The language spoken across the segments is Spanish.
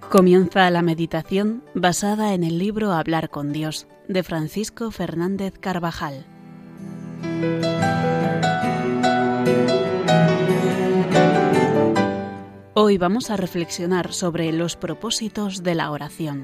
Comienza la meditación basada en el libro Hablar con Dios, de Francisco Fernández Carvajal. Hoy vamos a reflexionar sobre los propósitos de la oración.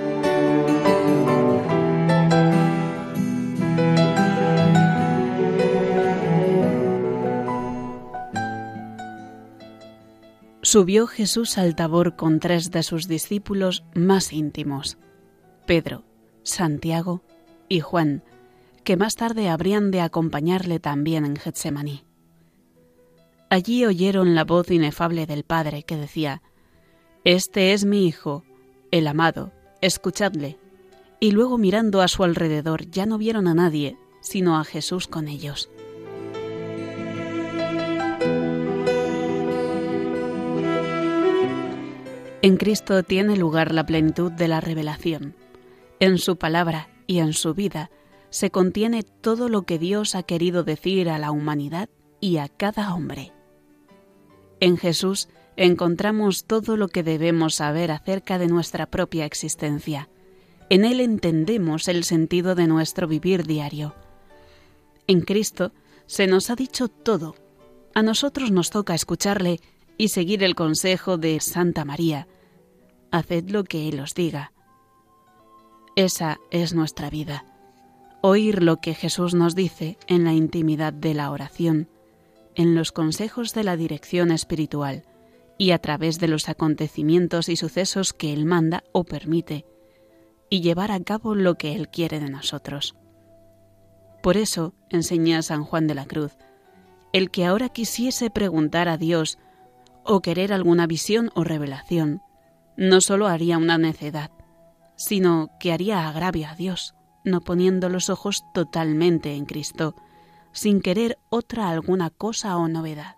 Subió Jesús al Tabor con 3 de sus discípulos más íntimos, Pedro, Santiago y Juan, que más tarde habrían de acompañarle también en Getsemaní. Allí oyeron la voz inefable del Padre que decía: «Este es mi Hijo, el amado, escuchadle». Y luego, mirando a su alrededor, ya no vieron a nadie, sino a Jesús con ellos. En Cristo tiene lugar la plenitud de la revelación. En su palabra y en su vida se contiene todo lo que Dios ha querido decir a la humanidad y a cada hombre. En Jesús encontramos todo lo que debemos saber acerca de nuestra propia existencia. En Él entendemos el sentido de nuestro vivir diario. En Cristo se nos ha dicho todo. A nosotros nos toca escucharle y seguir el consejo de Santa María: haced lo que Él os diga. Esa es nuestra vida. Oír lo que Jesús nos dice en la intimidad de la oración, en los consejos de la dirección espiritual y a través de los acontecimientos y sucesos que Él manda o permite, y llevar a cabo lo que Él quiere de nosotros. Por eso, enseña San Juan de la Cruz, el que ahora quisiese preguntar a Dios o querer alguna visión o revelación, no solo haría una necedad, sino que haría agravio a Dios, no poniendo los ojos totalmente en Cristo, sin querer otra alguna cosa o novedad.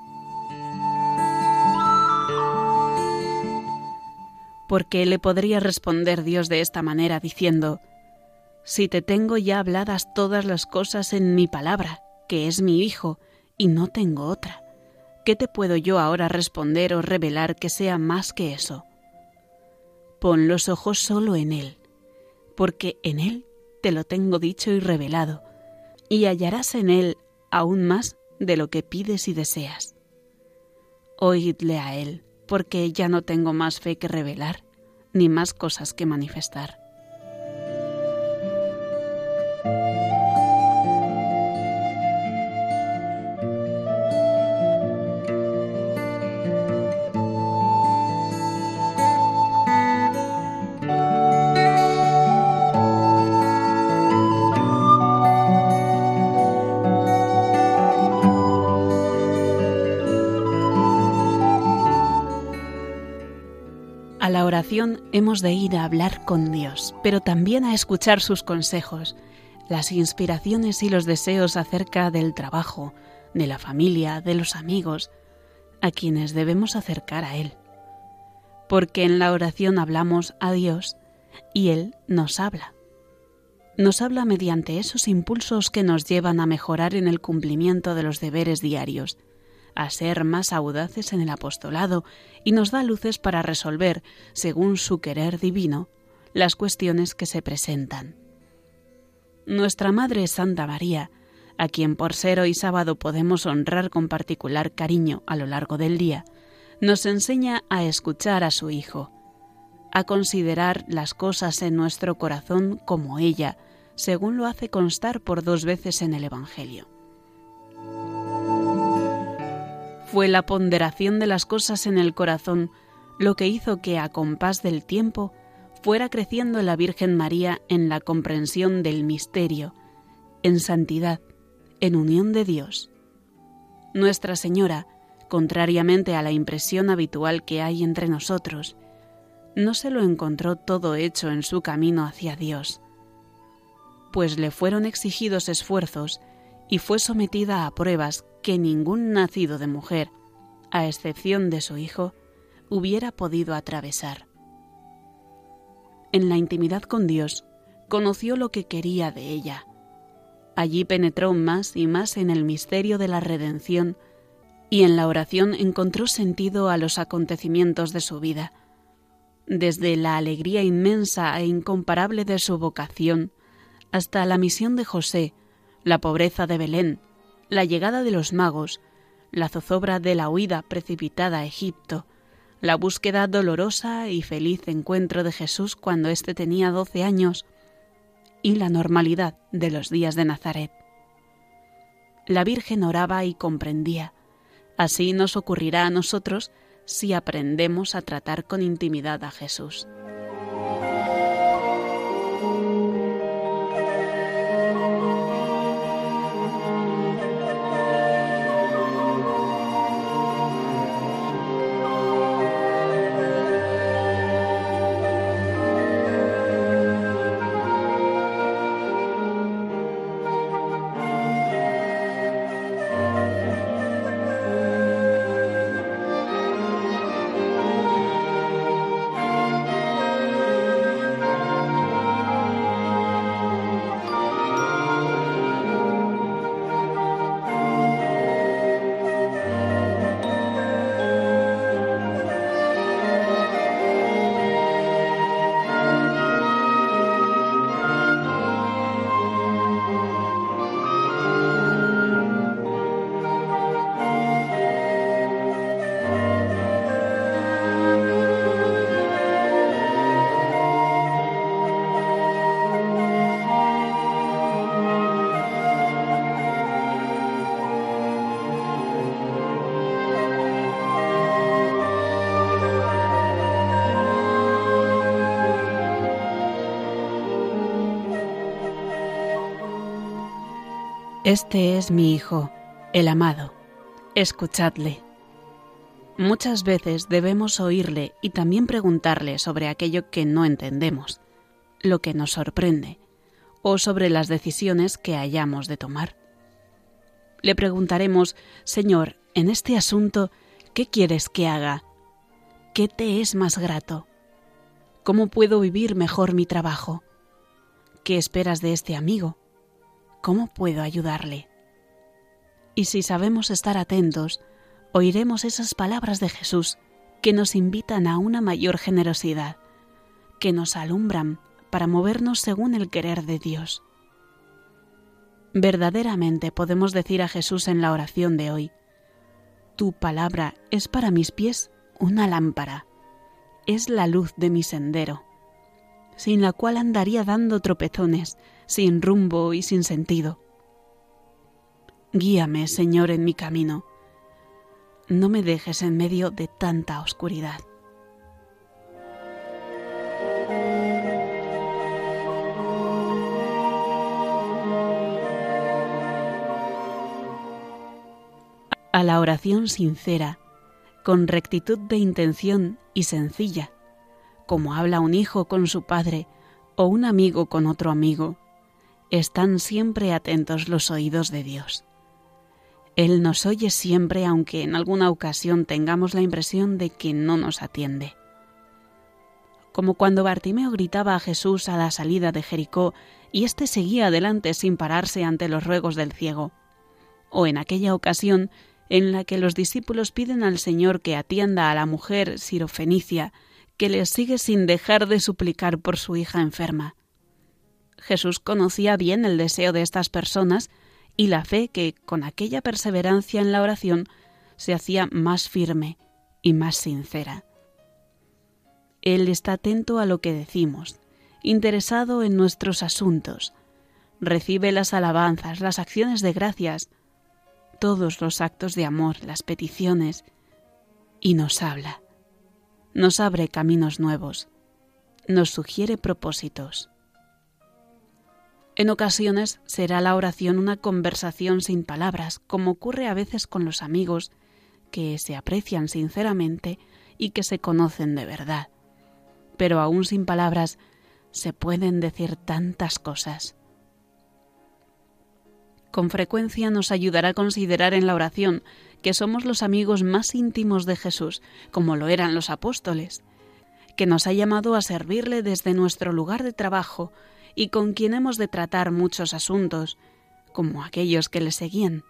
Porque le podría responder Dios de esta manera diciendo: si te tengo ya habladas todas las cosas en mi palabra, que es mi Hijo, y no tengo otra, ¿qué te puedo yo ahora responder o revelar que sea más que eso? Pon los ojos solo en Él, porque en Él te lo tengo dicho y revelado, y hallarás en Él aún más de lo que pides y deseas. Oídle a Él, porque ya no tengo más fe que revelar, ni más cosas que manifestar. A la oración hemos de ir a hablar con Dios, pero también a escuchar sus consejos, las inspiraciones y los deseos acerca del trabajo, de la familia, de los amigos, a quienes debemos acercar a Él. Porque en la oración hablamos a Dios y Él nos habla. Nos habla mediante esos impulsos que nos llevan a mejorar en el cumplimiento de los deberes diarios, a ser más audaces en el apostolado, y nos da luces para resolver, según su querer divino, las cuestiones que se presentan. Nuestra Madre Santa María, a quien por ser hoy sábado podemos honrar con particular cariño a lo largo del día, nos enseña a escuchar a su Hijo, a considerar las cosas en nuestro corazón como ella, según lo hace constar por 2 veces en el Evangelio. Fue la ponderación de las cosas en el corazón lo que hizo que, a compás del tiempo, fuera creciendo la Virgen María en la comprensión del misterio, en santidad, en unión de Dios. Nuestra Señora, contrariamente a la impresión habitual que hay entre nosotros, no se lo encontró todo hecho en su camino hacia Dios, pues le fueron exigidos esfuerzos y fue sometida a pruebas que ningún nacido de mujer, a excepción de su Hijo, hubiera podido atravesar. En la intimidad con Dios, conoció lo que quería de ella. Allí penetró más y más en el misterio de la redención y en la oración encontró sentido a los acontecimientos de su vida. desde la alegría inmensa e incomparable de su vocación, hasta la misión de José, la pobreza de Belén, la llegada de los magos, la zozobra de la huida precipitada a Egipto, la búsqueda dolorosa y feliz encuentro de Jesús cuando éste tenía 12 años, y la normalidad de los días de Nazaret. La Virgen oraba y comprendía. Así nos ocurrirá a nosotros si aprendemos a tratar con intimidad a Jesús. Este es mi Hijo, el amado. Escuchadle. Muchas veces debemos oírle y también preguntarle sobre aquello que no entendemos, lo que nos sorprende, o sobre las decisiones que hayamos de tomar. Le preguntaremos: Señor, en este asunto, ¿qué quieres que haga? ¿Qué te es más grato? ¿Cómo puedo vivir mejor mi trabajo? ¿Qué esperas de este amigo? ¿Cómo puedo ayudarle? Y si sabemos estar atentos, oiremos esas palabras de Jesús que nos invitan a una mayor generosidad, que nos alumbran para movernos según el querer de Dios. Verdaderamente podemos decir a Jesús en la oración de hoy: tu palabra es para mis pies una lámpara, es la luz de mi sendero, sin la cual andaría dando tropezones, sin rumbo y sin sentido. Guíame, Señor, en mi camino. No me dejes en medio de tanta oscuridad. A la oración sincera, con rectitud de intención y sencilla, como habla un hijo con su padre o un amigo con otro amigo, están siempre atentos los oídos de Dios. Él nos oye siempre, aunque en alguna ocasión tengamos la impresión de que no nos atiende. Como cuando Bartimeo gritaba a Jesús a la salida de Jericó y éste seguía adelante sin pararse ante los ruegos del ciego, o en aquella ocasión en la que los discípulos piden al Señor que atienda a la mujer sirofenicia que les sigue sin dejar de suplicar por su hija enferma. Jesús conocía bien el deseo de estas personas y la fe que, con aquella perseverancia en la oración, se hacía más firme y más sincera. Él está atento a lo que decimos, interesado en nuestros asuntos, recibe las alabanzas, las acciones de gracias, todos los actos de amor, las peticiones, y nos habla, nos abre caminos nuevos, nos sugiere propósitos. En ocasiones será la oración una conversación sin palabras, como ocurre a veces con los amigos que se aprecian sinceramente y que se conocen de verdad. Pero aún sin palabras se pueden decir tantas cosas. Con frecuencia nos ayudará a considerar en la oración que somos los amigos más íntimos de Jesús, como lo eran los apóstoles, que nos ha llamado a servirle desde nuestro lugar de trabajo y con quien hemos de tratar muchos asuntos, como aquellos que le seguían.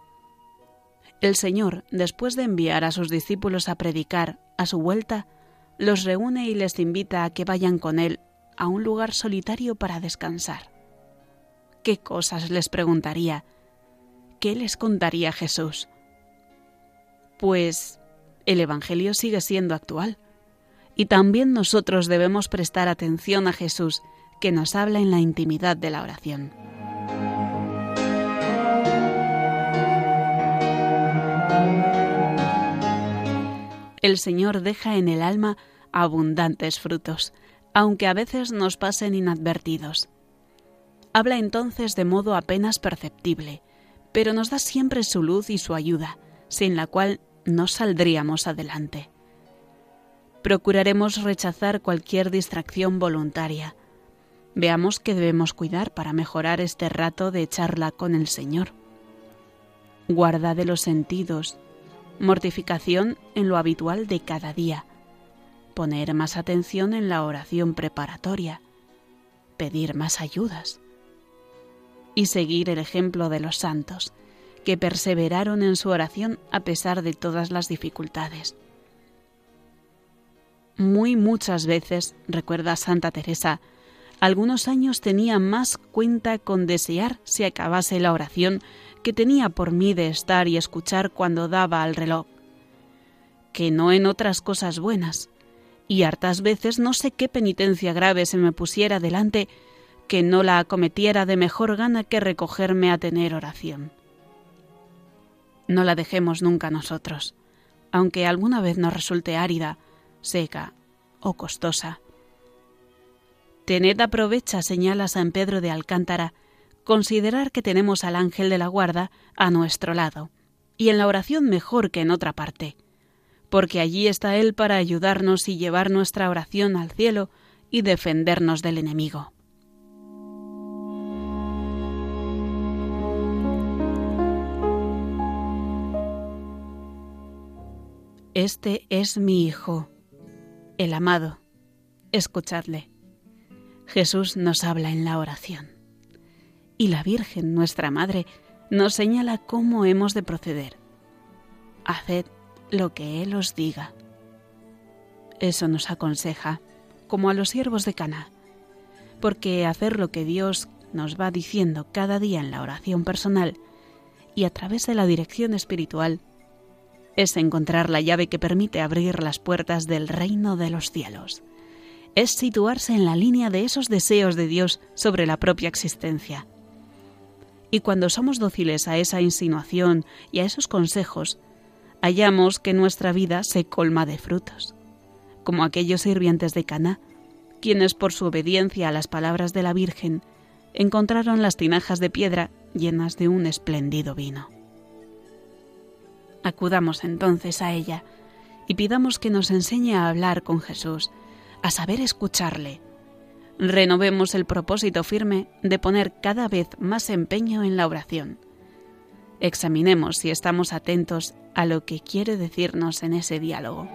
El Señor, después de enviar a sus discípulos a predicar, a su vuelta, los reúne y les invita a que vayan con él a un lugar solitario para descansar. ¿Qué cosas les preguntaría? ¿Qué les contaría Jesús? Pues el Evangelio sigue siendo actual, y también nosotros debemos prestar atención a Jesús, que nos habla en la intimidad de la oración. El Señor deja en el alma abundantes frutos, aunque a veces nos pasen inadvertidos. Habla entonces de modo apenas perceptible, pero nos da siempre su luz y su ayuda, sin la cual no saldríamos adelante. Procuraremos rechazar cualquier distracción voluntaria. Veamos qué debemos cuidar para mejorar este rato de charla con el Señor. Guarda de los sentidos, mortificación en lo habitual de cada día, poner más atención en la oración preparatoria, pedir más ayudas y seguir el ejemplo de los santos, que perseveraron en su oración a pesar de todas las dificultades. Muchas veces, recuerda Santa Teresa, algunos años tenía más cuenta con desear se acabase la oración que tenía por mí de estar y escuchar cuando daba al reloj, que no en otras cosas buenas, y hartas veces no sé qué penitencia grave se me pusiera delante que no la acometiera de mejor gana que recogerme a tener oración. No la dejemos nunca nosotros, aunque alguna vez nos resulte árida, seca o costosa. Tened aprovecha, señala San Pedro de Alcántara, considerar que tenemos al ángel de la guarda a nuestro lado, y en la oración mejor que en otra parte, porque allí está él para ayudarnos y llevar nuestra oración al cielo y defendernos del enemigo. Este es mi Hijo, el amado. Escuchadle. Jesús nos habla en la oración. Y la Virgen, nuestra Madre, nos señala cómo hemos de proceder. Haced lo que Él os diga. Eso nos aconseja, como a los siervos de Caná, porque hacer lo que Dios nos va diciendo cada día en la oración personal y a través de la dirección espiritual es encontrar la llave que permite abrir las puertas del reino de los cielos. Es situarse en la línea de esos deseos de Dios sobre la propia existencia. Y cuando somos dóciles a esa insinuación y a esos consejos, hallamos que nuestra vida se colma de frutos, como aquellos sirvientes de Caná, quienes por su obediencia a las palabras de la Virgen encontraron las tinajas de piedra llenas de un espléndido vino. Acudamos entonces a ella y pidamos que nos enseñe a hablar con Jesús, a saber escucharle. Renovemos el propósito firme de poner cada vez más empeño en la oración. Examinemos si estamos atentos a lo que quiere decirnos en ese diálogo.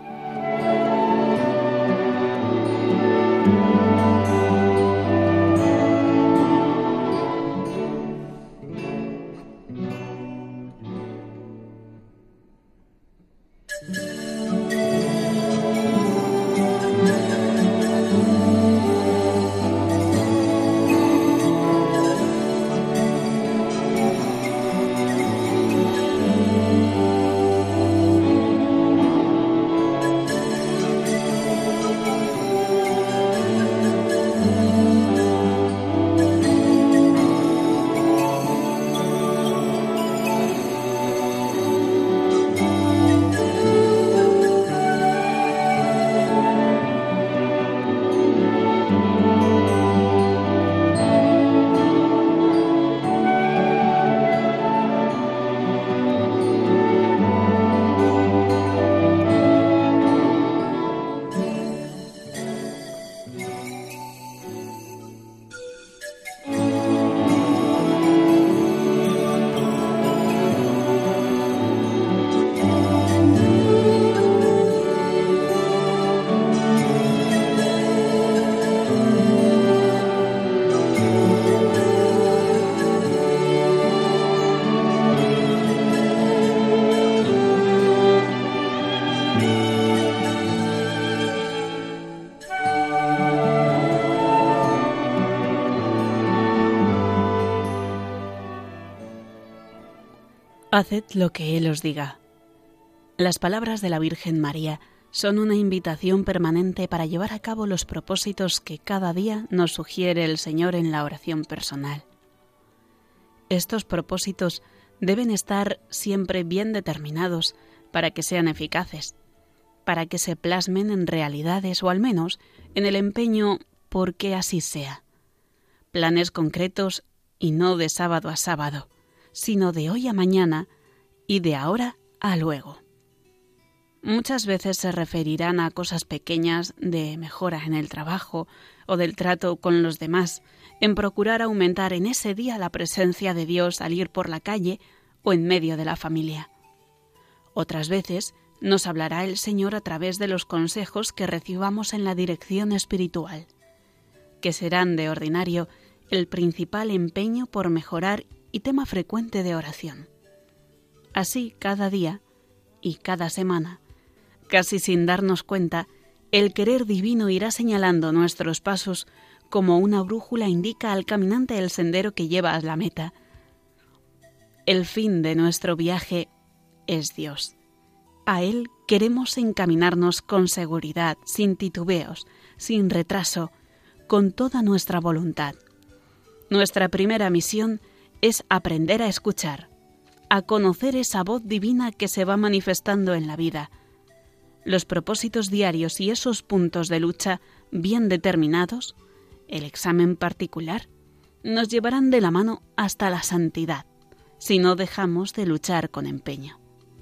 Haced lo que Él os diga. Las palabras de la Virgen María son una invitación permanente para llevar a cabo los propósitos que cada día nos sugiere el Señor en la oración personal. Estos propósitos deben estar siempre bien determinados para que sean eficaces, para que se plasmen en realidades o al menos en el empeño porque así sea. Planes concretos y no de sábado a sábado, sino de hoy a mañana y de ahora a luego. Muchas veces se referirán a cosas pequeñas de mejora en el trabajo o del trato con los demás, en procurar aumentar en ese día la presencia de Dios al ir por la calle o en medio de la familia. Otras veces nos hablará el Señor a través de los consejos que recibamos en la dirección espiritual, que serán de ordinario el principal empeño por mejorar y tema frecuente de oración. Así, cada día y cada semana, casi sin darnos cuenta, el querer divino irá señalando nuestros pasos como una brújula indica al caminante el sendero que lleva a la meta. El fin de nuestro viaje es Dios. A Él queremos encaminarnos con seguridad, sin titubeos, sin retraso, con toda nuestra voluntad. Nuestra primera misión es aprender a escuchar, a conocer esa voz divina que se va manifestando en la vida. Los propósitos diarios y esos puntos de lucha bien determinados, el examen particular, nos llevarán de la mano hasta la santidad, si no dejamos de luchar con empeño.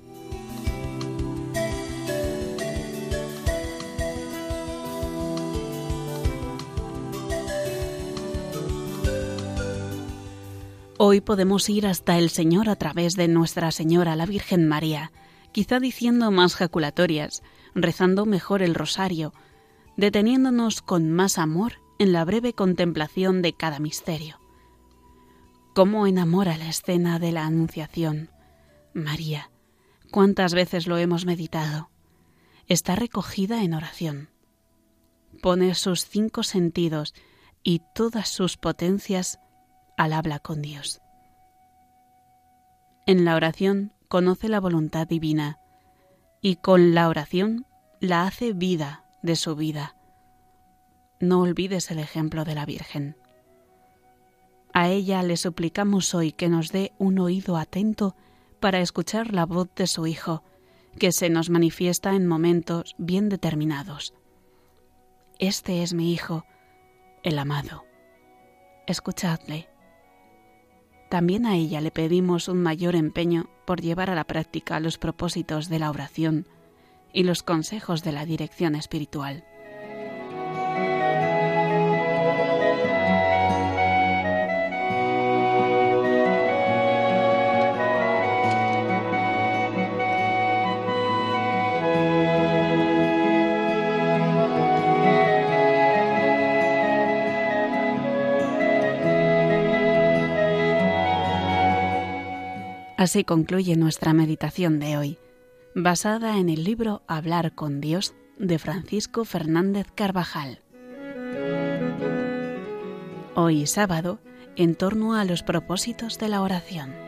Hoy podemos ir hasta el Señor a través de Nuestra Señora, la Virgen María, quizá diciendo más jaculatorias, rezando mejor el rosario, deteniéndonos con más amor en la breve contemplación de cada misterio. ¿Cómo enamora la escena de la Anunciación? María, ¿cuántas veces lo hemos meditado? Está recogida en oración. Pone sus 5 sentidos y todas sus potencias al habla con Dios. En la oración conoce la voluntad divina y con la oración la hace vida de su vida. No olvides el ejemplo de la Virgen. A ella le suplicamos hoy que nos dé un oído atento para escuchar la voz de su Hijo, que se nos manifiesta en momentos bien determinados. Este es mi Hijo, el amado. Escuchadle. También a ella le pedimos un mayor empeño por llevar a la práctica los propósitos de la oración y los consejos de la dirección espiritual. Así concluye nuestra meditación de hoy, basada en el libro Hablar con Dios de Francisco Fernández Carvajal. Hoy sábado, en torno a los propósitos de la oración.